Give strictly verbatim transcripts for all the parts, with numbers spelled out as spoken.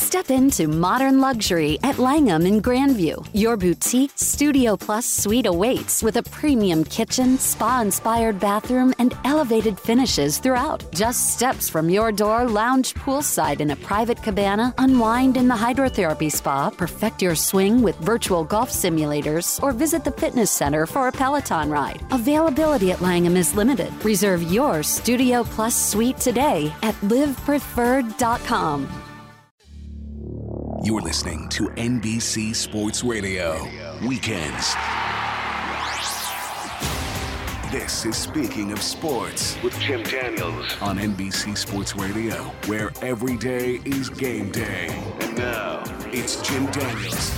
Step into modern luxury at Langham in Grandview. Your boutique Studio Plus suite awaits with a premium kitchen, spa-inspired bathroom, and elevated finishes throughout. Just steps from your door, lounge poolside in a private cabana, unwind in the hydrotherapy spa, perfect your swing with virtual golf simulators, or visit the fitness center for a Peloton ride. Availability at Langham is limited. Reserve your Studio Plus suite today at live preferred dot com. You're listening to N B C Sports Radio. Weekends. This is Speaking of Sports with Jim Daniels on N B C Sports Radio, where every day is game day. And now, it's Jim Daniels.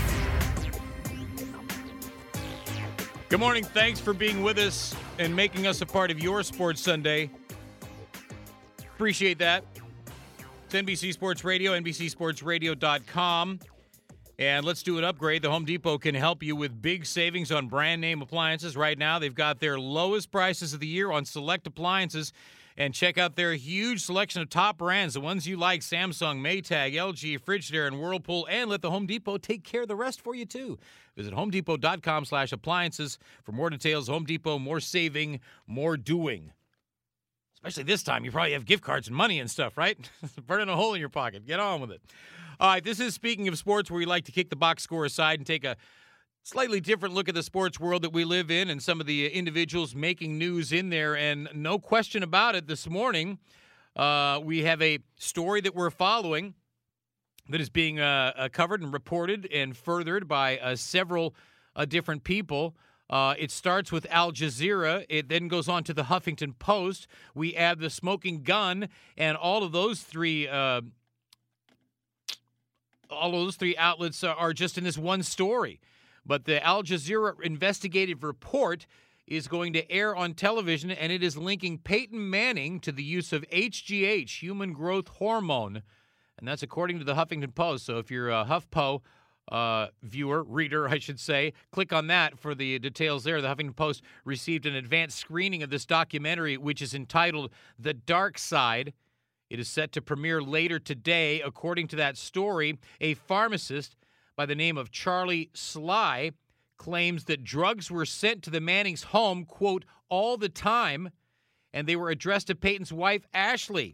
Good morning. Thanks for being with us and making us a part of your Sports Sunday. Appreciate that. It's N B C Sports Radio, N B C sports radio dot com. And let's do an upgrade. The Home Depot can help you with big savings on brand name appliances. Right now, they've got their lowest prices of the year on select appliances. And check out their huge selection of top brands, the ones you like: Samsung, Maytag, L G, Frigidaire, and Whirlpool. And let the Home Depot take care of the rest for you, too. Visit home depot dot com slash appliances for more details. Home Depot, more saving, more doing. Especially this time, you probably have gift cards and money and stuff, right? Burning a hole in your pocket. Get on with it. All right, this is Speaking of Sports, where we like to kick the box score aside and take a slightly different look at the sports world that we live in and some of the individuals making news in there. And no question about it, this morning uh, we have a story that we're following that is being uh, uh, covered and reported and furthered by uh, several uh, different people. Uh, it starts with Al Jazeera. It then goes on to the Huffington Post. We add the Smoking Gun, and all of those three, uh, all of those three outlets are, are just in this one story. But the Al Jazeera investigative report is going to air on television, and it is linking Peyton Manning to the use of H G H, human growth hormone, and that's according to the Huffington Post. So if you're a HuffPo Uh, viewer, reader, I should say, click on that for the details there. The Huffington Post received an advanced screening of this documentary, which is entitled The Dark Side. It is set to premiere later today. According to that story, a pharmacist by the name of Charlie Sly claims that drugs were sent to the Mannings' home, quote, all the time, and they were addressed to Peyton's wife, Ashley.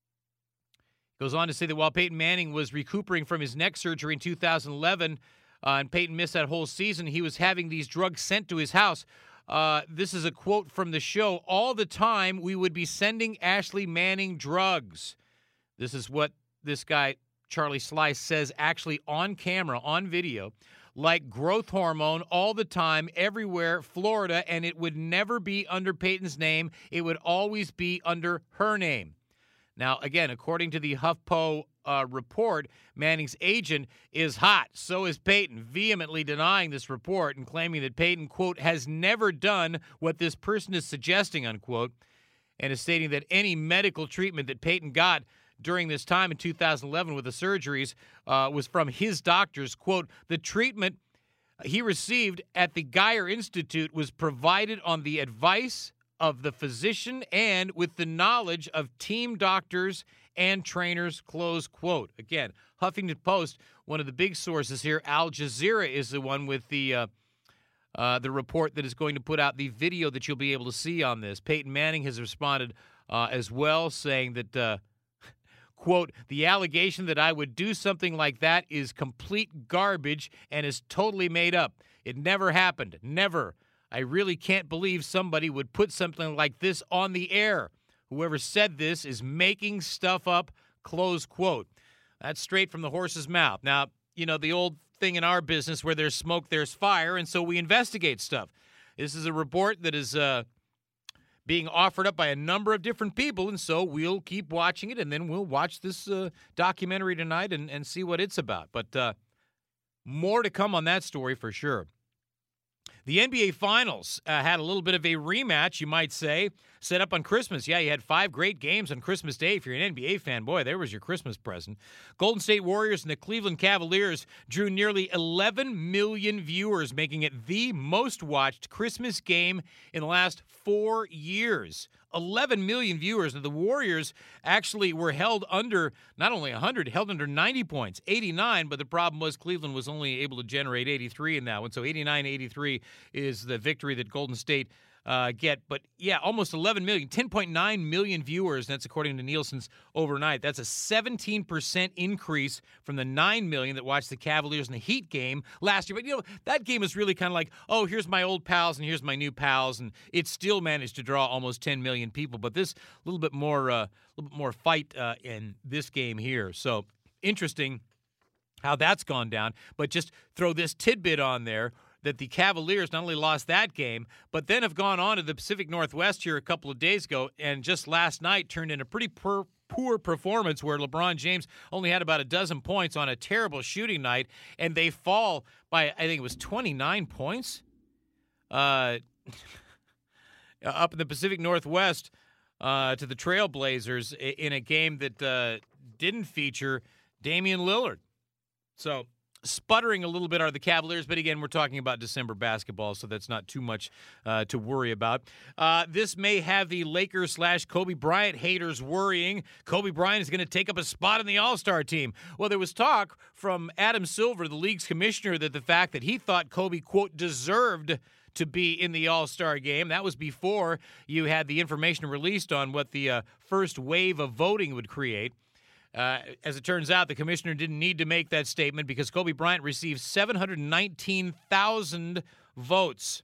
Goes on to say that while Peyton Manning was recuperating from his neck surgery in two thousand eleven, uh, and Peyton missed that whole season, he was having these drugs sent to his house. Uh, this is a quote from the show. All the time, we would be sending Ashley Manning drugs. This is what this guy, Charlie Sly, says actually on camera, on video. Like growth hormone all the time, everywhere, Florida, and it would never be under Peyton's name. It would always be under her name. Now, again, according to the HuffPo uh, report, Manning's agent is hot. So is Peyton, vehemently denying this report and claiming that Peyton, quote, has never done what this person is suggesting, unquote, and is stating that any medical treatment that Peyton got during this time in two thousand eleven with the surgeries uh, was from his doctors. Quote, the treatment he received at the Geyer Institute was provided on the advice of the physician and with the knowledge of team doctors and trainers, close quote. Again, Huffington Post, one of the big sources here. Al Jazeera is the one with the uh, uh, the report that is going to put out the video that you'll be able to see on this. Peyton Manning has responded uh, as well, saying that, uh, quote, the allegation that I would do something like that is complete garbage and is totally made up. It never happened. Never. I really can't believe somebody would put something like this on the air. Whoever said this is making stuff up, close quote. That's straight from the horse's mouth. Now, you know, the old thing in our business where there's smoke, there's fire, and so we investigate stuff. This is a report that is uh, being offered up by a number of different people, and so we'll keep watching it, and then we'll watch this uh, documentary tonight and, and see what it's about. But uh, more to come on that story for sure. The N B A Finals uh, had a little bit of a rematch, you might say, set up on Christmas. Yeah, you had five great games on Christmas Day. If you're an N B A fan, boy, there was your Christmas present. Golden State Warriors and the Cleveland Cavaliers drew nearly eleven million viewers, making it the most watched Christmas game in the last four years. eleven million viewers. And the Warriors actually were held under not only one hundred, held under ninety points, eighty-nine, but the problem was Cleveland was only able to generate eighty-three in that one. So eighty-nine eighty-three is the victory that Golden State Uh, get. But, yeah, almost eleven million, ten point nine million viewers. And that's according to Nielsen's overnight. That's a seventeen percent increase from the nine million that watched the Cavaliers in the Heat game last year. But, you know, that game was really kind of like, oh, here's my old pals and here's my new pals. And it still managed to draw almost ten million people. But this, a little bit more, uh, little bit more fight uh, in this game here. So, interesting how that's gone down. But just throw this tidbit on there, that the Cavaliers not only lost that game, but then have gone on to the Pacific Northwest here a couple of days ago, and just last night turned in a pretty poor, poor performance where LeBron James only had about a dozen points on a terrible shooting night, and they fall by, I think it was twenty-nine points uh, up in the Pacific Northwest uh, to the Trailblazers in a game that uh, didn't feature Damian Lillard. So, sputtering a little bit are the Cavaliers, but again, we're talking about December basketball, so that's not too much uh, to worry about. Uh, this may have the Lakers slash Kobe Bryant haters worrying. Kobe Bryant is going to take up a spot in the All-Star team. Well, there was talk from Adam Silver, the league's commissioner, that the fact that he thought Kobe, quote, deserved to be in the All-Star game. That was before you had the information released on what the uh, first wave of voting would create. Uh, as it turns out, the commissioner didn't need to make that statement because Kobe Bryant received seven hundred nineteen thousand votes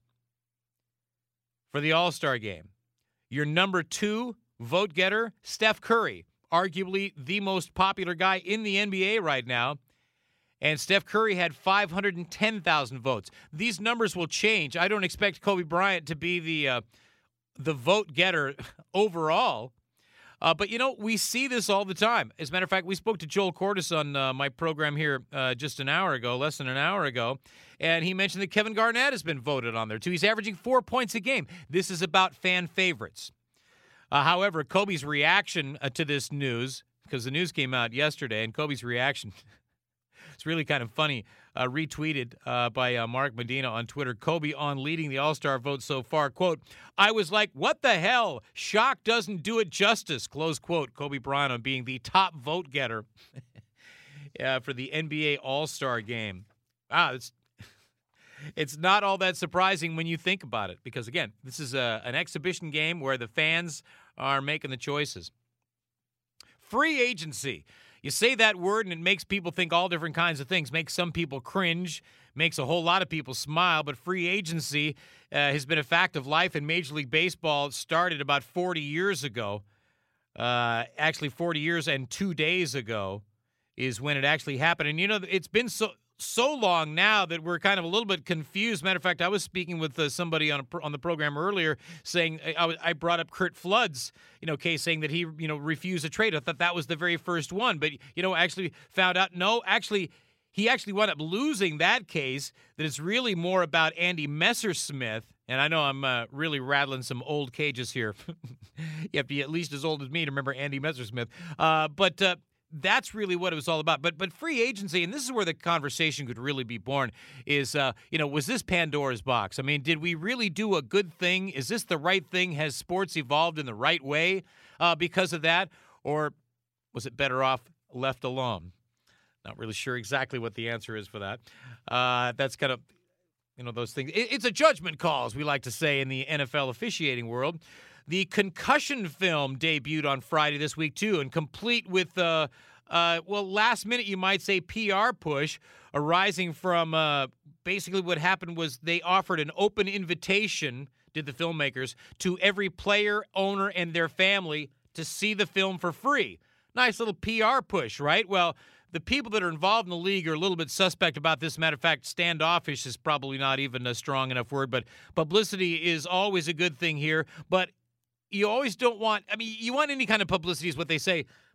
for the All-Star game. Your number two vote getter, Steph Curry, arguably the most popular guy in the N B A right now. And Steph Curry had five hundred ten thousand votes. These numbers will change. I don't expect Kobe Bryant to be the uh, the vote getter overall. Uh, but, you know, we see this all the time. As a matter of fact, we spoke to Joel Cordes on uh, my program here uh, just an hour ago, less than an hour ago, and he mentioned that Kevin Garnett has been voted on there, too. He's averaging four points a game. This is about fan favorites. Uh, however, Kobe's reaction uh, to this news, because the news came out yesterday, and Kobe's reaction, it's really kind of funny, uh, retweeted uh, by uh, Mark Medina on Twitter. Kobe on leading the All-Star vote so far. Quote, I was like, what the hell? Shock doesn't do it justice. Close quote. Kobe Bryant on being the top vote getter uh, for the N B A All-Star game. Ah, it's, it's not all that surprising when you think about it. Because, again, this is a, an exhibition game where the fans are making the choices. Free agency. You say that word and it makes people think all different kinds of things, makes some people cringe, makes a whole lot of people smile, but free agency uh, has been a fact of life in Major League Baseball. It started about forty years ago. Uh, actually, forty years and two days ago is when it actually happened. And, you know, it's been so so long now that we're kind of a little bit confused. Matter of fact, I was speaking with uh, somebody on a, on the program earlier saying I, I brought up Curt Flood's, you know, case saying that he, you know, refused a trade. I thought that was the very first one. But, you know, actually found out, no, actually, he actually wound up losing that case, that it's really more about Andy Messersmith. And I know I'm uh, really rattling some old cages here. You have to be at least as old as me to remember Andy Messersmith. Uh, but, uh, That's really what it was all about. But but free agency, and this is where the conversation could really be born, is, uh, you know, was this Pandora's box? I mean, did we really do a good thing? Is this the right thing? Has sports evolved in the right way uh, because of that? Or was it better off left alone? Not really sure exactly what the answer is for that. Uh, that's kind of, you know, those things. It, it's a judgment call, as we like to say in the N F L officiating world. The concussion film debuted on Friday this week, too, and complete with, uh, uh, well, last minute, you might say, P R push arising from uh, basically what happened was they offered an open invitation, did the filmmakers, to every player, owner, and their family to see the film for free. Nice little P R push, right? Well, the people that are involved in the league are a little bit suspect about this. Matter of fact, standoffish is probably not even a strong enough word, but publicity is always a good thing here. But you always don't want, I mean, you want any kind of publicity is what they say,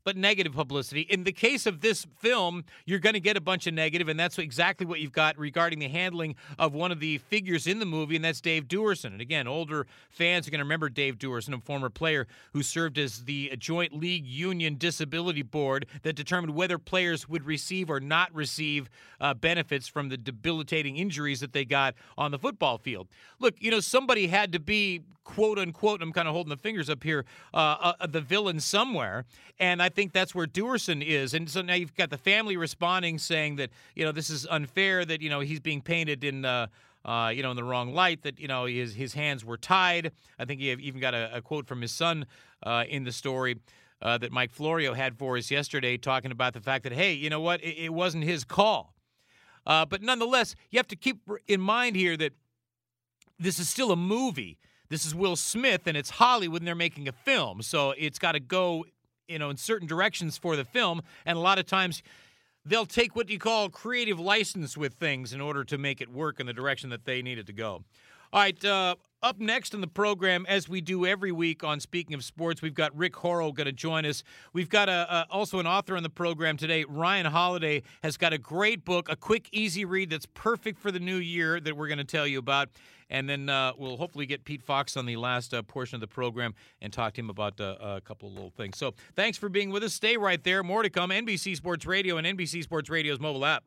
but negative publicity. In the case of this film, you're going to get a bunch of negative, and that's exactly what you've got regarding the handling of one of the figures in the movie, and that's Dave Duerson. And again, older fans are going to remember Dave Duerson, a former player who served as the Joint League Union Disability Board that determined whether players would receive or not receive uh, benefits from the debilitating injuries that they got on the football field. Look, you know, somebody had to be, quote unquote, I'm kind of holding the fingers up here, uh, uh, the villain somewhere, and I think that's where Duerson is. And so now you've got the family responding, saying that, you know, this is unfair, that, you know, he's being painted in, uh, uh, you know, in the wrong light, that, you know, his his hands were tied. I think he even got a, a quote from his son uh, in the story uh, that Mike Florio had for us yesterday, talking about the fact that, hey, you know what, it, it wasn't his call. Uh, but nonetheless, you have to keep in mind here that this is still a movie. This is Will Smith, and it's Hollywood, and they're making a film. So it's got to go, you know, in certain directions for the film. And a lot of times they'll take what you call creative license with things in order to make it work in the direction that they need it to go. All right, uh, up next in the program, as we do every week on Speaking of Sports, we've got Rick Horrow going to join us. We've got a, a, also an author on the program today. Ryan Holiday has got a great book, a quick, easy read that's perfect for the new year that we're going to tell you about. And then uh, we'll hopefully get Pete Fox on the last uh, portion of the program and talk to him about uh, a couple of little things. So thanks for being with us. Stay right there. More to come. N B C Sports Radio and N B C Sports Radio's mobile app.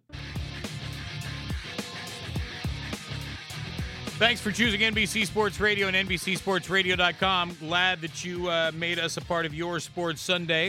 Thanks for choosing N B C Sports Radio and N B C Sports Radio dot com. Glad that you uh, made us a part of your Sports Sunday.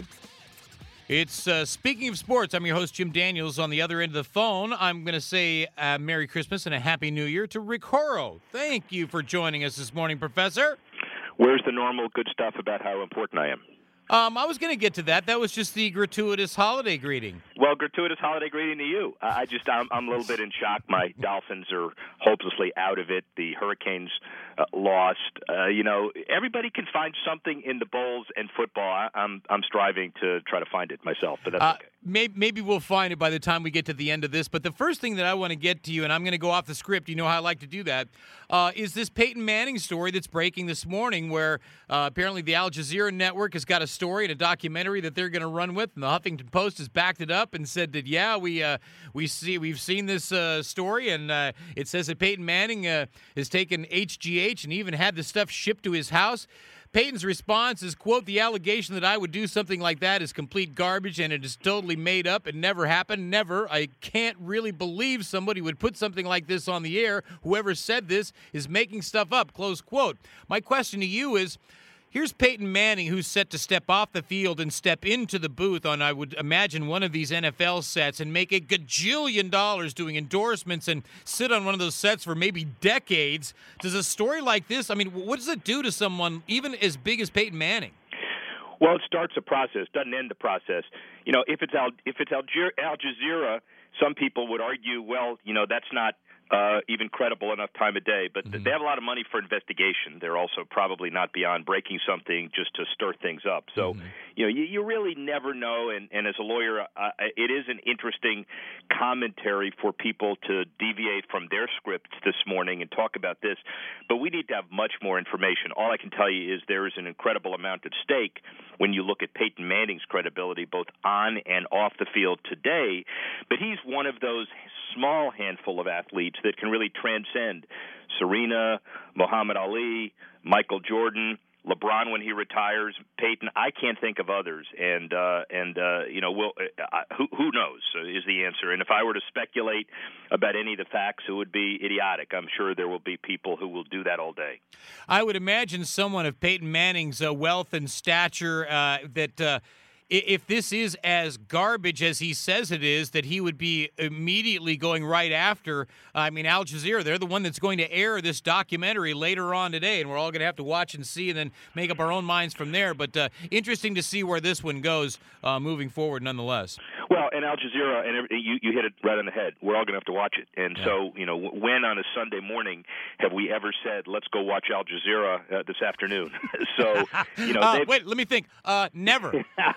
It's uh, Speaking of Sports. I'm your host, Jim Daniels. On the other end of the phone, I'm going to say uh, Merry Christmas and a Happy New Year to Rick Horrow. Thank you for joining us this morning, Professor. Where's the normal good stuff about how important I am? Um, I was going to get to that. That was just the gratuitous holiday greeting. Well, gratuitous holiday greeting to you. I just, I'm, I'm a little bit in shock. My Dolphins are hopelessly out of it. The Hurricanes uh, lost. Uh, you know, everybody can find something in the bowls and football. I, I'm, I'm striving to try to find it myself, but that's uh, okay. Maybe, maybe we'll find it by the time we get to the end of this. But the first thing that I want to get to you, and I'm going to go off the script, you know how I like to do that, uh, is this Peyton Manning story that's breaking this morning, where uh, apparently the Al Jazeera network has got a story and a documentary that they're going to run with, and the Huffington Post has backed it up and said that yeah, we uh, we see we've seen this uh, story, and uh, it says that Peyton Manning uh, has taken H G H and even had the stuff shipped to his house. Peyton's response is, quote, "The allegation that I would do something like that is complete garbage, and it is totally made up. It never happened. Never. I can't really believe somebody would put something like this on the air. Whoever said this is making stuff up," close quote. My question to you is, here's Peyton Manning, who's set to step off the field and step into the booth on, I would imagine, one of these N F L sets and make a gajillion dollars doing endorsements and sit on one of those sets for maybe decades. Does a story like this, I mean, what does it do to someone even as big as Peyton Manning? Well, it starts a process, doesn't end the process. You know, if it's Al, if it's Al, Al Jazeera, some people would argue, well, you know, that's not Uh, even credible enough time of day. But mm-hmm. they have a lot of money for investigation. They're also probably not beyond breaking something just to stir things up. So, mm-hmm. you know, you, you really never know. And, and as a lawyer, uh, it is an interesting commentary for people to deviate from their scripts this morning and talk about this. But we need to have much more information. All I can tell you is there is an incredible amount at stake when you look at Peyton Manning's credibility both on and off the field today. But he's one of those small handful of athletes that can really transcend Serena, Muhammad Ali, Michael Jordan, LeBron when he retires, Peyton. I can't think of others, and uh, and uh, you know, we'll, uh, who who knows is the answer. And if I were to speculate about any of the facts, it would be idiotic. I'm sure there will be people who will do that all day. I would imagine someone of Peyton Manning's uh, wealth and stature uh, that. Uh, If this is as garbage as he says it is, that he would be immediately going right after, I mean, Al Jazeera, they're the one that's going to air this documentary later on today, and we're all going to have to watch and see and then make up our own minds from there. But uh, interesting to see where this one goes uh, moving forward nonetheless. Well, and Al Jazeera, and you, you hit it right on the head. We're all going to have to watch it. And yeah. so, you know, when on a Sunday morning have we ever said, let's go watch Al Jazeera uh, this afternoon? so, you know. uh, wait, let me think. Uh, never.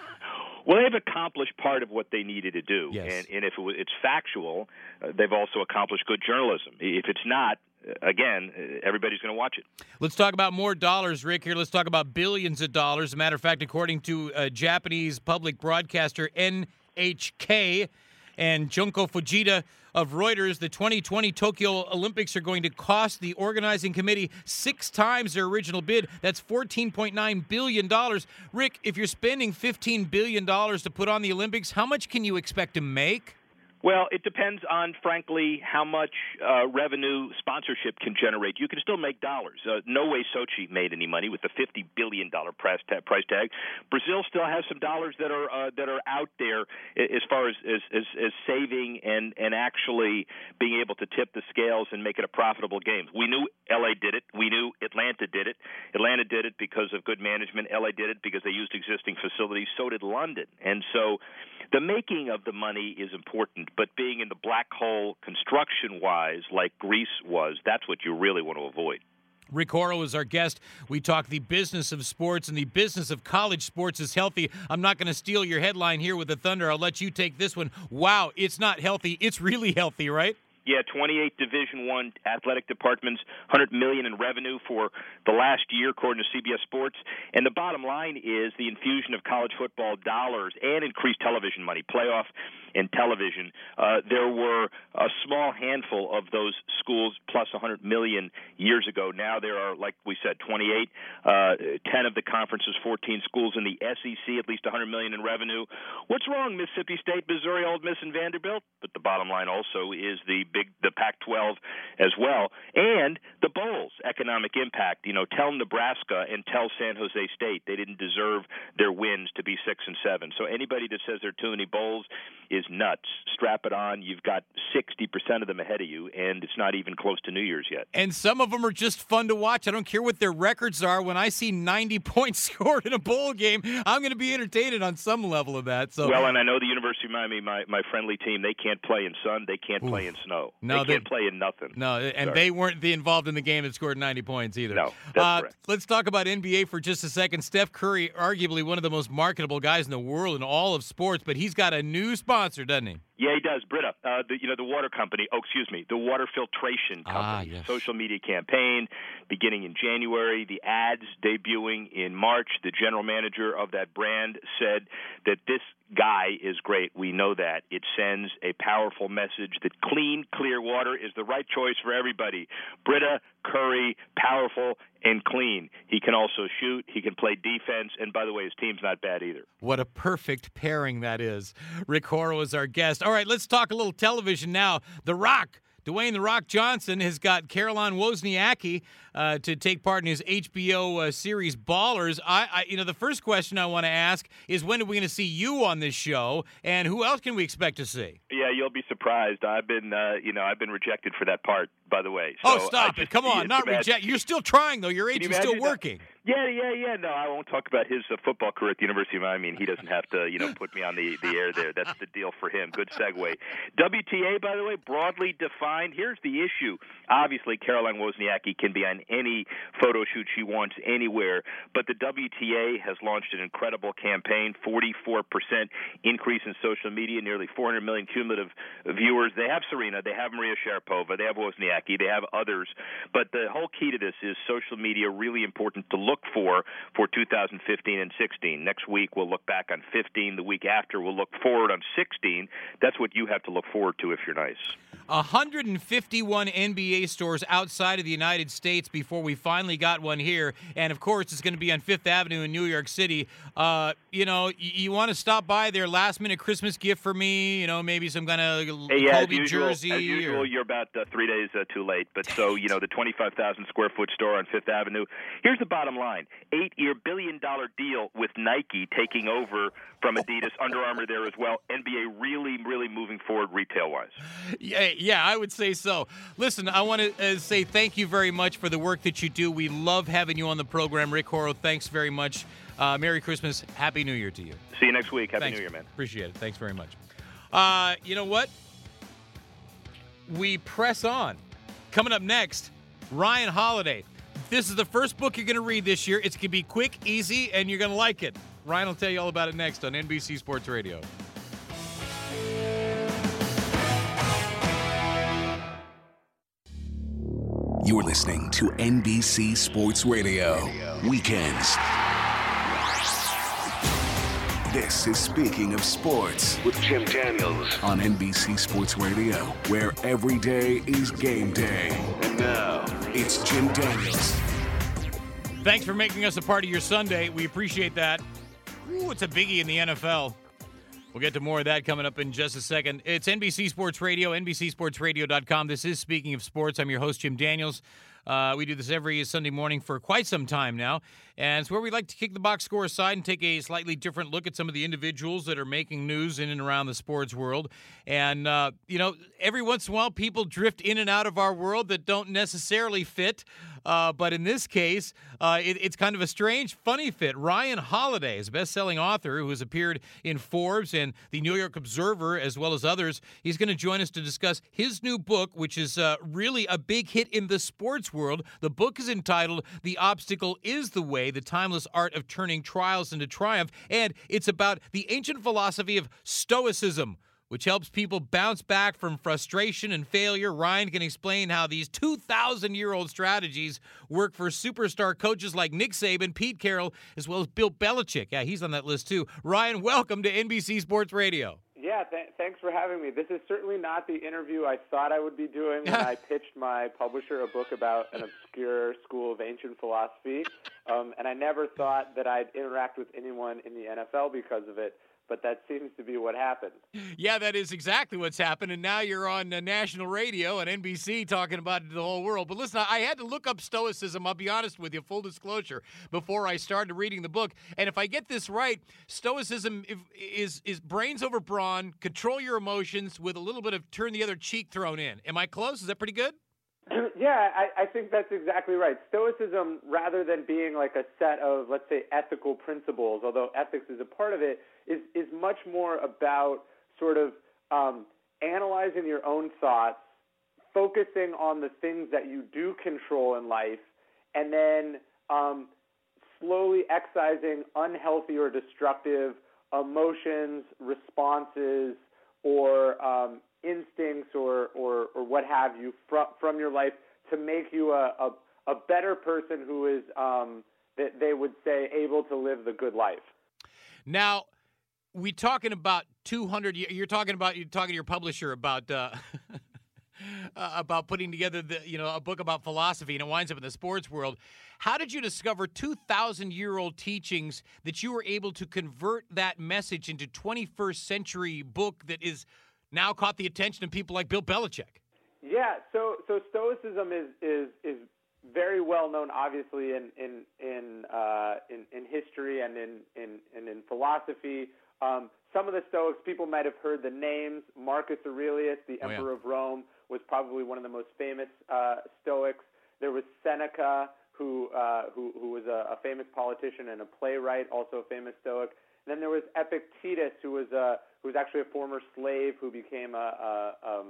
Well, they've accomplished part of what they needed to do, yes. and, and if it was, it's factual, uh, they've also accomplished good journalism. If it's not, again, everybody's going to watch it. Let's talk about more dollars, Rick. Here, let's talk about billions of dollars. As a matter of fact, according to uh, Japanese public broadcaster N H K and Junko Fujita of Reuters, the twenty twenty Tokyo Olympics are going to cost the organizing committee six times their original bid. That's fourteen point nine billion dollars. Rick, if you're spending fifteen billion dollars to put on the Olympics, how much can you expect to make? Well, it depends on, frankly, how much uh, revenue sponsorship can generate. You can still make dollars. Uh, no way Sochi made any money with the fifty billion dollars price tag. Price tag. Brazil still has some dollars that are uh, that are out there as far as, as, as, as saving and, and actually being able to tip the scales and make it a profitable game. We knew L A did it. We knew Atlanta did it. Atlanta did it because of good management. L A did it because they used existing facilities. So did London. And so the making of the money is important. But being in the black hole construction-wise, like Greece was, that's what you really want to avoid. Rick Horrow is our guest. We talk the business of sports, and the business of college sports is healthy. I'm not going to steal your headline here with the Thunder. I'll let you take this one. Wow, it's not healthy. It's really healthy, right? Yeah, twenty-eight Division One athletic departments, one hundred million dollars in revenue for the last year, according to C B S Sports. And the bottom line is the infusion of college football dollars and increased television money, playoff and television. Uh, there were a small handful of those schools plus one hundred million dollars years ago. Now there are, like we said, twenty-eight, uh, ten of the conferences, fourteen schools in the S E C, at least one hundred million dollars in revenue. What's wrong, Mississippi State, Missouri, Ole Miss, and Vanderbilt? But the bottom line also is the big the Pac twelve as well, and the bowls, economic impact. You know, tell Nebraska and tell San Jose State they didn't deserve their wins to be six and seven. So anybody that says there are too many bowls is nuts. Strap it on. You've got sixty percent of them ahead of you, and it's not even close to New Year's yet. And some of them are just fun to watch. I don't care what their records are. When I see ninety points scored in a bowl game, I'm going to be entertained on some level of that. So well, and I know the University of Miami, my, my friendly team, they can't play in sun. They can't Oof. play in snow. No, they can't they, play in nothing. No, and Sorry. they weren't the involved in the game that scored ninety points either. No, that's uh, correct. Let's talk about N B A for just a second. Steph Curry, arguably one of the most marketable guys in the world in all of sports, but he's got a new sponsor, doesn't he? Yeah, he does. Brita, uh, the, you know, the water company, oh, excuse me, the water filtration company. Ah, yes. Social media campaign beginning in January, the ads debuting in March. The general manager of that brand said that this guy is great. We know that. It sends a powerful message that clean, clear water is the right choice for everybody. Brita, Curry, powerful and clean. He can also shoot. He can play defense. And by the way, his team's not bad either. What a perfect pairing that is. Rick Horrow is our guest. All right, let's talk a little television now. The Rock. Dwayne The Rock Johnson has got Caroline Wozniacki uh, to take part in his H B O uh, series Ballers. I, I, you know, the first question I want to ask is, when are we going to see you on this show, and who else can we expect to see? Yeah, you'll be surprised. I've been, uh, you know, I've been rejected for that part, by the way. So oh, stop it! Come on, not reject. You're still trying, though. Your agent's still working. That? Yeah, yeah, yeah. No, I won't talk about his uh, football career at the University of Miami. I mean, he doesn't have to, you know, put me on the, the air there. That's the deal for him. Good segue. W T A, by the way, broadly defined. Here's the issue. Obviously, Caroline Wozniacki can be on any photo shoot she wants anywhere, but the W T A has launched an incredible campaign, forty-four percent increase in social media, nearly four hundred million cumulative viewers. They have Serena, they have Maria Sharapova, they have Wozniacki, they have others, but the whole key to this is social media really important to look for for two thousand fifteen and sixteen. Next week, we'll look back on fifteen. The week after, we'll look forward on sixteen. That's what you have to look forward to if you're nice. one hundred fifty-one N B A stores outside of the United States before we finally got one here. And, of course, it's going to be on Fifth Avenue in New York City. Uh, you know, you, you want to stop by there, last-minute Christmas gift for me, you know, maybe some kind of hey, yeah, Kobe as usual, jersey. As usual, or... you're about uh, three days uh, too late. But so, you know, the twenty-five thousand square foot store on Fifth Avenue. Here's the bottom line. Eight-year billion-dollar deal with Nike taking over from Adidas, Under Armour there as well. N B A really, really moving forward retail-wise. Yeah, yeah, I would say so. Listen, I want to uh, say thank you very much for the work that you do. We love having you on the program. Rick Horrow, thanks very much. Uh, Merry Christmas. Happy New Year to you. See you next week. Happy thanks. New Year, man. Appreciate it. Thanks very much. Uh, you know what? We press on. Coming up next, Ryan Holiday. This is the first book you're going to read this year. It's going to be quick, easy, and you're going to like it. Ryan will tell you all about it next on N B C Sports Radio. You're listening to N B C Sports Radio. Weekends. This is Speaking of Sports with Jim Daniels on N B C Sports Radio, where every day is game day. And now, it's Jim Daniels. Thanks for making us a part of your Sunday. We appreciate that. Ooh, it's a biggie in the N F L. We'll get to more of that coming up in just a second. It's N B C Sports Radio, N B C sports radio dot com. This is Speaking of Sports. I'm your host, Jim Daniels. Uh, we do this every Sunday morning for quite some time now, and it's where we like to kick the box score aside and take a slightly different look at some of the individuals that are making news in and around the sports world. And, uh, you know, every once in a while, people drift in and out of our world that don't necessarily fit, uh, but in this case, uh, it, it's kind of a strange, funny fit. Ryan Holiday is a best-selling author who has appeared in Forbes and the New York Observer, as well as others. He's going to join us to discuss his new book, which is uh, really a big hit in the sports world. The book is entitled The Obstacle is the Way, The Timeless Art of Turning Trials into Triumph, and it's about the ancient philosophy of Stoicism, which helps people bounce back from frustration and failure. Ryan can explain how these two thousand year old strategies work for superstar coaches like Nick Saban, Pete Carroll, as well as Bill Belichick. Yeah, he's on that list too. Ryan, welcome to N B C Sports Radio. Yeah, th- thanks for having me. This is certainly not the interview I thought I would be doing when I pitched my publisher a book about an obscure school of ancient philosophy, um, and I never thought that I'd interact with anyone in the N F L because of it, but that seems to be what happened. Yeah, that is exactly what's happened, and now you're on uh, national radio on N B C talking about it to the whole world. But listen, I had to look up Stoicism, I'll be honest with you, full disclosure, before I started reading the book. And if I get this right, Stoicism is, is brains over brawn, control your emotions with a little bit of turn the other cheek thrown in. Am I close? Is that pretty good? Yeah, I, I think that's exactly right. Stoicism, rather than being like a set of, let's say, ethical principles, although ethics is a part of it, is, is much more about sort of um, analyzing your own thoughts, focusing on the things that you do control in life, and then um, slowly excising unhealthy or destructive emotions, responses, or um, instincts or, or, or what have you from, from your life to make you a, a, a better person who is, um, that they would say, able to live the good life. Now, we talking about two hundred, you're talking about, you're talking to your publisher about, uh, uh, about putting together the, you know, a book about philosophy, and it winds up in the sports world. How did you discover two thousand year old teachings that you were able to convert that message into twenty-first century book that is now caught the attention of people like Bill Belichick? Yeah, so so Stoicism is is is very well known, obviously, in in in uh, in, in history and in in and in philosophy. Um, some of the Stoics, people might have heard the names. Marcus Aurelius, the oh, Emperor yeah. of Rome, was probably one of the most famous uh, Stoics. There was Seneca, who uh, who who was a, a famous politician and a playwright, also a famous Stoic. And then there was Epictetus, who was a who was actually a former slave who became a a, um,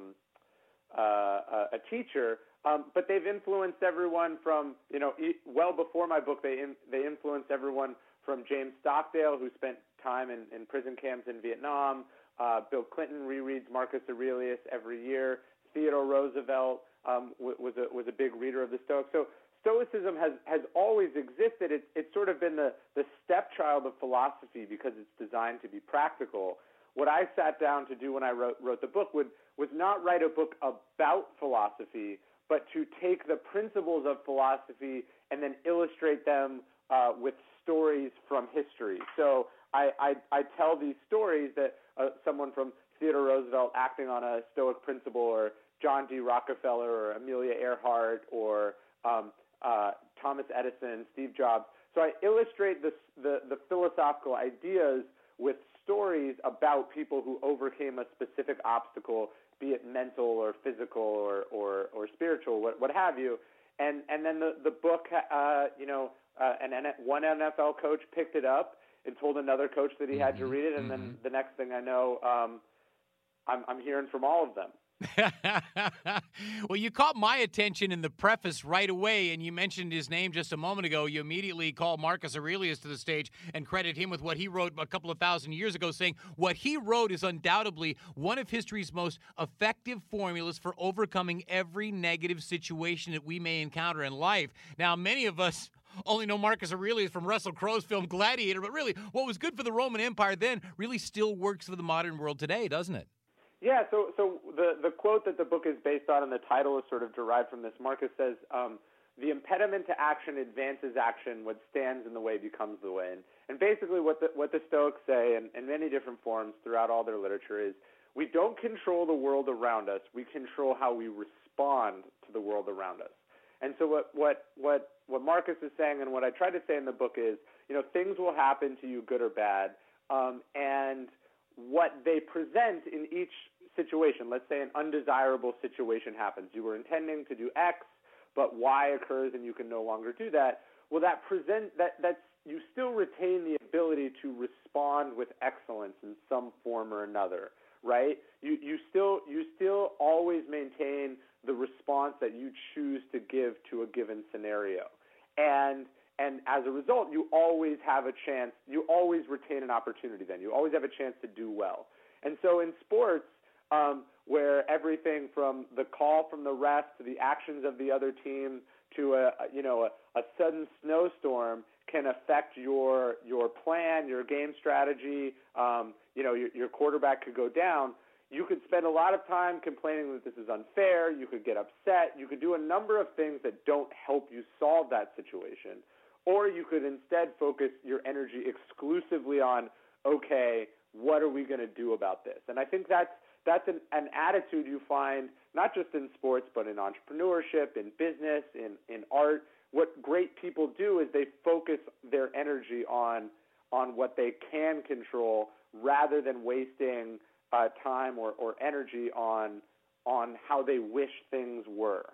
uh, a teacher. Um, but they've influenced everyone from, you know, well before my book, they in, they influenced everyone from James Stockdale, who spent time in, in prison camps in Vietnam. Uh, Bill Clinton rereads Marcus Aurelius every year. Theodore Roosevelt um, w- was a was a big reader of the Stoics. So Stoicism has, has always existed. It's, it's sort of been the, the stepchild of philosophy because it's designed to be practical. What I sat down to do when I wrote, wrote the book would, was not write a book about philosophy, but to take the principles of philosophy and then illustrate them uh, with stories from history. So I, I, I tell these stories that uh, someone from Theodore Roosevelt acting on a Stoic principle, or John D. Rockefeller, or Amelia Earhart, or um, uh, Thomas Edison, Steve Jobs. So I illustrate this, the, the philosophical ideas with stories about people who overcame a specific obstacle, be it mental or physical or, or, or spiritual, what, what have you. And and then the, the book, uh, you know, uh, an, one N F L coach picked it up and told another coach that he had to read it. And then the next thing I know, um, I'm, I'm hearing from all of them. Well, you caught my attention in the preface right away, and you mentioned his name just a moment ago. You immediately called Marcus Aurelius to the stage and credit him with what he wrote a couple of thousand years ago, saying what he wrote is undoubtedly one of history's most effective formulas for overcoming every negative situation that we may encounter in life. Now, many of us only know Marcus Aurelius from Russell Crowe's film Gladiator, but really, what was good for the Roman Empire then really still works for the modern world today, doesn't it? Yeah, so so the, the quote that the book is based on and the title is sort of derived from this. Marcus says, um, the impediment to action advances action. What stands in the way becomes the way. And, and basically what the, what the Stoics say in, in many different forms throughout all their literature is we don't control the world around us. We control how we respond to the world around us. And so what, what, what, what Marcus is saying and what I try to say in the book is, you know, things will happen to you, good or bad, um, and what they present in each situation. Let's say an undesirable situation happens. You were intending to do X, but Y occurs and you can no longer do that. Well, that present that that's you still retain the ability to respond with excellence in some form or another, right? You you still you still always maintain the response that you choose to give to a given scenario. And And as a result, you always have a chance, you always retain an opportunity then. You always have a chance to do well. And so in sports, um, where everything from the call from the ref to the actions of the other team to a, you know, a, a sudden snowstorm can affect your your plan, your game strategy, um, you know, your, your quarterback could go down. You could spend a lot of time complaining that this is unfair. You could get upset. You could do a number of things that don't help you solve that situation. Or you could instead focus your energy exclusively on, okay, what are we going to do about this? And I think that's that's an, an attitude you find not just in sports, but in entrepreneurship, in business, in, in art. What great people do is they focus their energy on on what they can control rather than wasting uh, time or, or energy on on how they wish things were.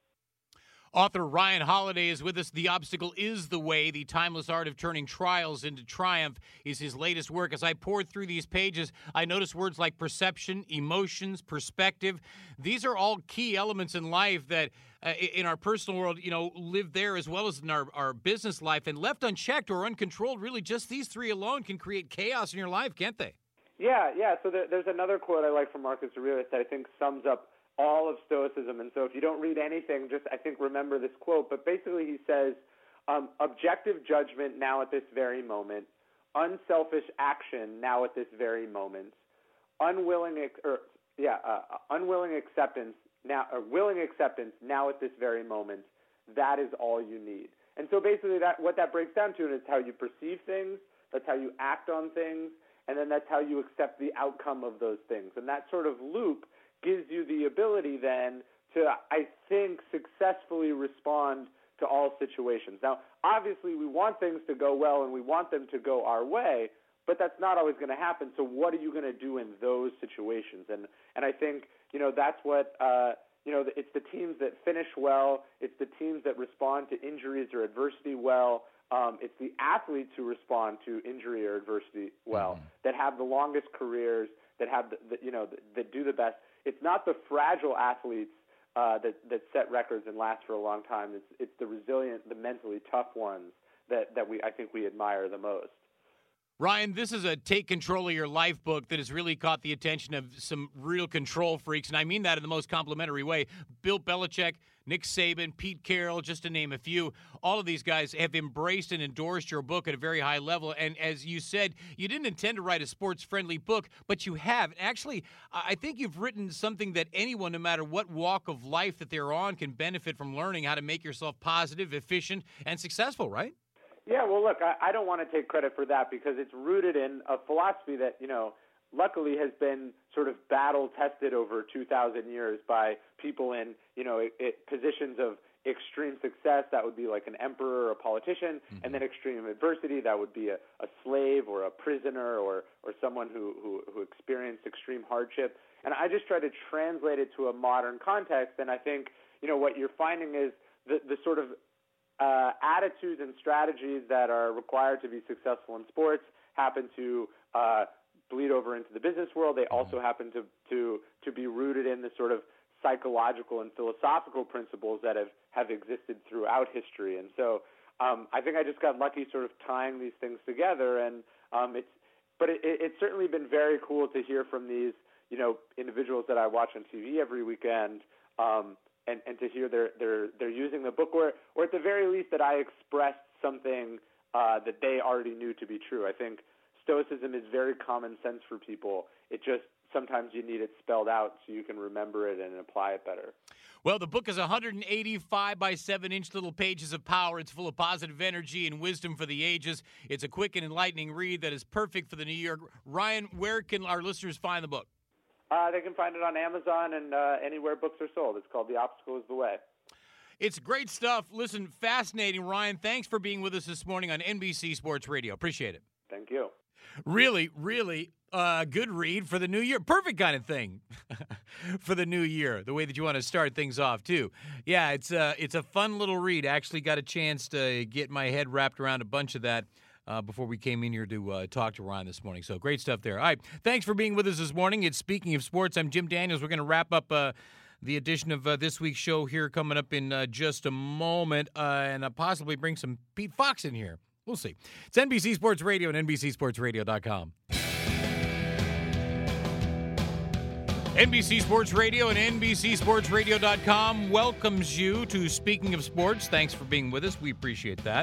Author Ryan Holiday is with us. The Obstacle is the Way. The Timeless Art of Turning Trials into Triumph is his latest work. As I poured through these pages, I noticed words like perception, emotions, perspective. These are all key elements in life that uh, in our personal world, you know, live there as well as in our, our business life. And left unchecked or uncontrolled, really just these three alone can create chaos in your life, can't they? Yeah, yeah. So there, there's another quote I like from Marcus Aurelius that I think sums up all of Stoicism. And so if you don't read anything, just I think remember this quote. But basically he says, um, objective judgment now at this very moment, unselfish action now at this very moment, unwilling ex- or yeah, uh, unwilling acceptance now, or willing acceptance now at this very moment. That is all you need. And so basically that what that breaks down to is how you perceive things, that's how you act on things, and then that's how you accept the outcome of those things. And that sort of loop gives you the ability then to, I think, successfully respond to all situations. Now, obviously, we want things to go well and we want them to go our way, but that's not always going to happen. So what are you going to do in those situations? And and I think, you know, that's what, uh, you know, it's the teams that finish well. It's the teams that respond to injuries or adversity well. Um, it's the athletes who respond to injury or adversity well, mm-hmm. that have the longest careers, that have, the, the, you know, that, that do the best. It's not the fragile athletes uh, that, that set records and last for a long time. It's it's the resilient, the mentally tough ones that, that we I think we admire the most. Ryan, this is a take control of your life book that has really caught the attention of some real control freaks, and I mean that in the most complimentary way. Bill Belichick, Nick Saban, Pete Carroll, just to name a few. All of these guys have embraced and endorsed your book at a very high level. And as you said, you didn't intend to write a sports-friendly book, but you have. Actually, I think you've written something that anyone, no matter what walk of life that they're on, can benefit from learning how to make yourself positive, efficient, and successful, right? Yeah, well, look, I, I don't want to take credit for that because it's rooted in a philosophy that, you know, luckily has been sort of battle-tested over two thousand years by people in, you know, it, it, positions of extreme success. That would be like an emperor or a politician, mm-hmm. and then extreme adversity. That would be a, a slave or a prisoner or, or someone who, who, who experienced extreme hardship. And I just try to translate it to a modern context, and I think, you know, what you're finding is the, the sort of Uh, attitudes and strategies that are required to be successful in sports happen to uh, bleed over into the business world. They also happen to to to be rooted in the sort of psychological and philosophical principles that have, have existed throughout history. And so um, I think I just got lucky sort of tying these things together. And um, it's but it, it's certainly been very cool to hear from these, you know, individuals that I watch on T V every weekend, um, and, and to hear they're, they're, they're using the book, or, or at the very least that I expressed something uh, that they already knew to be true. I think Stoicism is very common sense for people. It just sometimes you need it spelled out so you can remember it and apply it better. Well, the book is one hundred eighty-five by seven inch little pages of power. It's full of positive energy and wisdom for the ages. It's a quick and enlightening read that is perfect for the new year. Ryan, where can our listeners find the book? Uh, they can find it on Amazon and uh, anywhere books are sold. It's called The Obstacle is the Way. It's great stuff. Listen, fascinating. Ryan, thanks for being with us this morning on N B C Sports Radio. Appreciate it. Thank you. Really, really uh, good read for the new year. Perfect kind of thing for the new year, the way that you want to start things off, too. Yeah, it's, uh, it's a fun little read. I actually got a chance to get my head wrapped around a bunch of that uh, before we came in here to uh, talk to Ryan this morning. So great stuff there. All right, thanks for being with us this morning. It's Speaking of Sports. I'm Jim Daniels. We're going to wrap up uh, the edition of uh, this week's show here coming up in uh, just a moment, uh, and uh, possibly bring some Pete Fox in here. We'll see. It's N B C Sports Radio and N B C Sports Radio dot com. N B C Sports Radio and N B C Sports Radio dot com welcomes you to Speaking of Sports. Thanks for being with us. We appreciate that.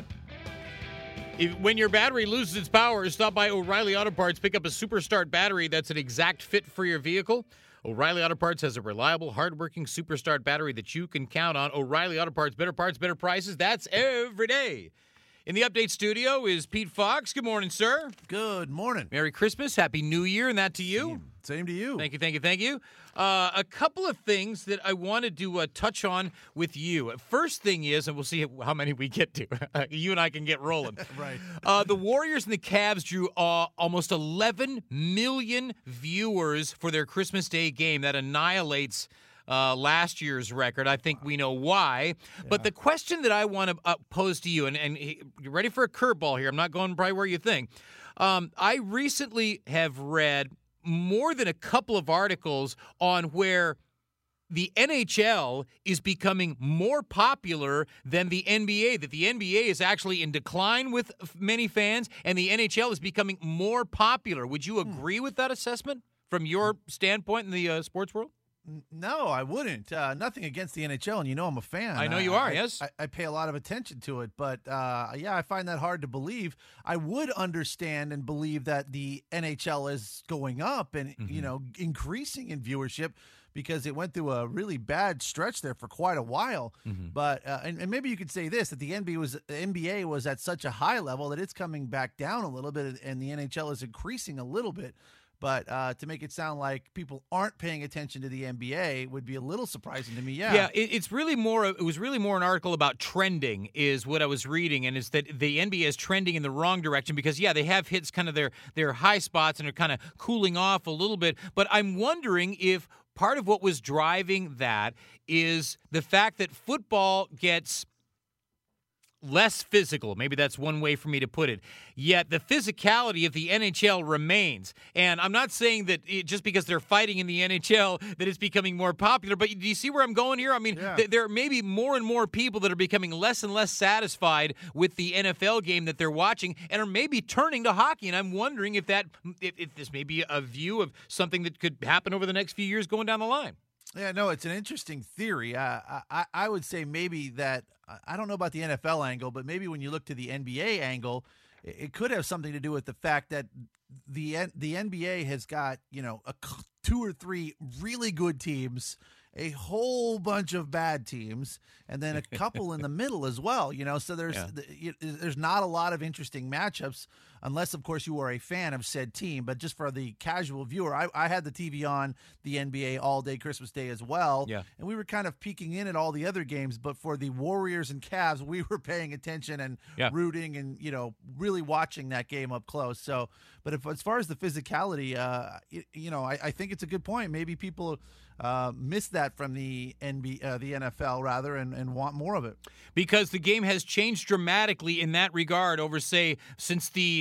If, when your battery loses its power, stop by O'Reilly Auto Parts. Pick up a Super Start battery that's an exact fit for your vehicle. O'Reilly Auto Parts has a reliable, hardworking Super Start battery that you can count on. O'Reilly Auto Parts, better parts, better prices. That's every day. In the Update studio is Pete Fox. Good morning, sir. Good morning. Merry Christmas. Happy New Year, and that to you. Same, Same to you. Thank you, thank you, thank you. Uh, a couple of things that I wanted to uh, touch on with you. First thing is, and we'll see how many we get to. You and I can get rolling. Right. Uh, the Warriors and the Cavs drew uh, almost eleven million viewers for their Christmas Day game. That annihilates Uh, last year's record. I think we know why. Yeah. But the question that I want to uh, pose to you, and, and you're ready for a curveball here. I'm not going right where you think. Um, I recently have read more than a couple of articles on where the N H L is becoming more popular than the N B A, that the N B A is actually in decline with many fans, and the N H L is becoming more popular. Would you agree with that assessment from your standpoint in the uh, sports world? No, I wouldn't. Uh, nothing against the N H L, and you know I'm a fan. I know you are, I, yes. I, I pay a lot of attention to it, but uh, yeah, I find that hard to believe. I would understand and believe that the N H L is going up and, mm-hmm. you know, increasing in viewership because it went through a really bad stretch there for quite a while. Mm-hmm. But uh, and, and maybe you could say this, that the N B A was N B A was at such a high level that it's coming back down a little bit, and the N H L is increasing a little bit. But uh, to make it sound like people aren't paying attention to the N B A would be a little surprising to me. Yeah, yeah. It, it's really more. It was really more an article about trending, is what I was reading, and it's that the N B A is trending in the wrong direction because yeah, they have hit kind of their their high spots and are kind of cooling off a little bit. But I'm wondering if part of what was driving that is the fact that football gets less physical. Maybe that's one way for me to put it. Yet the physicality of the N H L remains. And I'm not saying that it, just because they're fighting in the N H L that it's becoming more popular, but do you see where I'm going here? I mean, yeah. th- there may be more and more people that are becoming less and less satisfied with the N F L game that they're watching and are maybe turning to hockey. And I'm wondering if that, if, if this may be a view of something that could happen over the next few years going down the line. Yeah, no, it's an interesting theory. Uh, I, I would say maybe that, I don't know about the N F L angle, but maybe when you look to the N B A angle, it could have something to do with the fact that the the N B A has got, you know, a, two or three really good teams, a whole bunch of bad teams, and then a couple in the middle as well, you know, so there's yeah. there's not a lot of interesting matchups unless, of course, you are a fan of said team. But just for the casual viewer, I, I had the T V on the N B A all day Christmas Day as well, yeah. and we were kind of peeking in at all the other games. But for the Warriors and Cavs, we were paying attention and yeah. rooting and, you know, really watching that game up close. So, but if, as far as the physicality, uh, it, you know, I, I think it's a good point. Maybe people uh, miss that from the N B A, uh, the N F L rather, and, and want more of it because the game has changed dramatically in that regard over, say, since the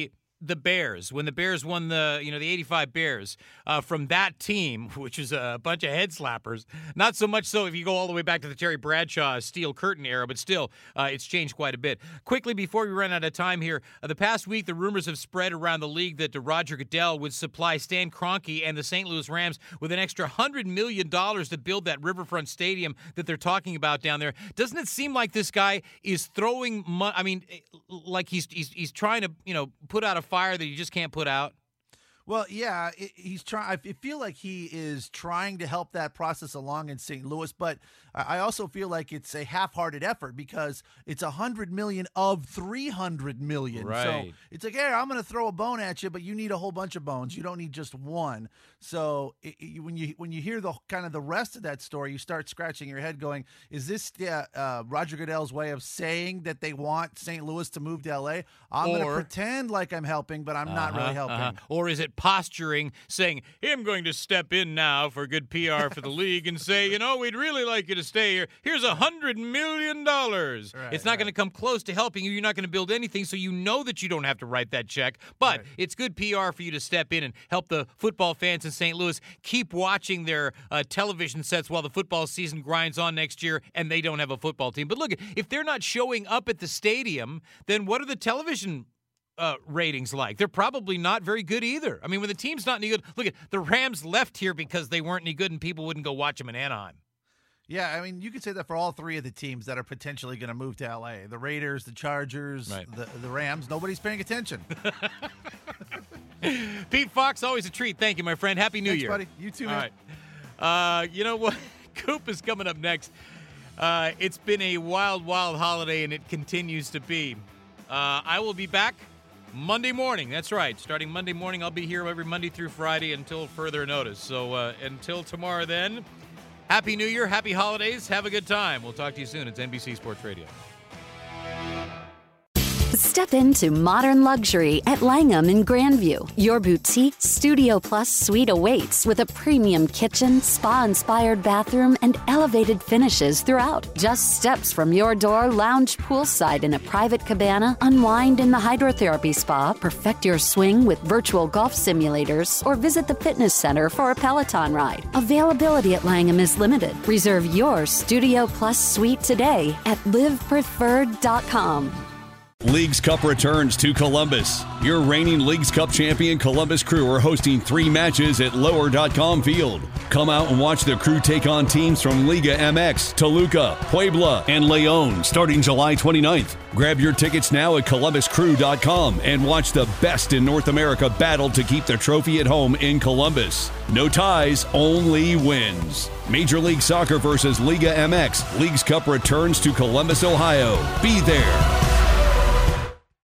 the Bears, when the Bears won the, you know, the eighty-five Bears, uh, from that team, which is a bunch of head slappers. Not so much so if you go all the way back to the Terry Bradshaw Steel Curtain era, but still, uh, it's changed quite a bit. Quickly, before we run out of time here, uh, the past week, the rumors have spread around the league that uh, Roger Goodell would supply Stan Kroenke and the Saint Louis Rams with an extra one hundred million dollars to build that Riverfront Stadium that they're talking about down there. Doesn't it seem like this guy is throwing money? I mean, like he's, he's he's trying to, you know, put out a fire that you just can't put out? Well, yeah, it, he's trying. I feel like he is trying to help that process along in Saint Louis, but I also feel like it's a half-hearted effort because it's a hundred million of three hundred million. Right. So it's like, hey, I'm going to throw a bone at you, but you need a whole bunch of bones. You don't need just one. So it, it, when you when you hear the kind of the rest of that story, you start scratching your head, going, "Is this uh, uh, Roger Goodell's way of saying that they want Saint Louis to move to L A? I'm going to pretend like I'm helping, but I'm uh-huh, not really helping." Uh-huh. Or is it posturing, saying, hey, I'm going to step in now for good P R for the league and say, you know, we'd really like you to stay here. Here's a hundred million dollars. Right, it's not right. going to come close to helping you. You're not going to build anything, so you know that you don't have to write that check. But right. it's good P R for you to step in and help the football fans in Saint Louis keep watching their uh, television sets while the football season grinds on next year and they don't have a football team. But look, if they're not showing up at the stadium, then what are the television Uh, ratings like? They're probably not very good either. I mean, when the team's not any good, look at the Rams left here because they weren't any good and people wouldn't go watch them in Anaheim. Yeah, I mean, you could say that for all three of the teams that are potentially going to move to L A. The Raiders, the Chargers, right. the, the Rams. Nobody's paying attention. Pete Fox, always a treat. Thank you, my friend. Happy New Thanks, Year. buddy. You too, man. All right. Uh, you know what? Coop is coming up next. Uh, it's been a wild, wild holiday, and it continues to be. Uh, I will be back Monday morning. That's right. Starting Monday morning, I'll be here every Monday through Friday until further notice. So uh, until tomorrow then, Happy New Year, happy holidays, have a good time. We'll talk to you soon. It's N B C Sports Radio. Step into modern luxury at Langham in Grandview. Your boutique Studio Plus suite awaits with a premium kitchen, spa-inspired bathroom, and elevated finishes throughout. Just steps from your door, lounge poolside in a private cabana, unwind in the hydrotherapy spa, perfect your swing with virtual golf simulators, or visit the fitness center for a Peloton ride. Availability at Langham is limited. Reserve your Studio Plus suite today at live preferred dot com. Leagues Cup returns to Columbus. Your reigning Leagues Cup champion Columbus Crew are hosting three matches at lower dot com field. Come out and watch the Crew take on teams from Liga M X, Toluca, Puebla, and Leon starting July twenty-ninth. Grab your tickets now at columbus crew dot com and watch the best in North America battle to keep the trophy at home in Columbus. No ties, only wins. Major League Soccer versus Liga M X. Leagues Cup returns to Columbus, Ohio. Be there.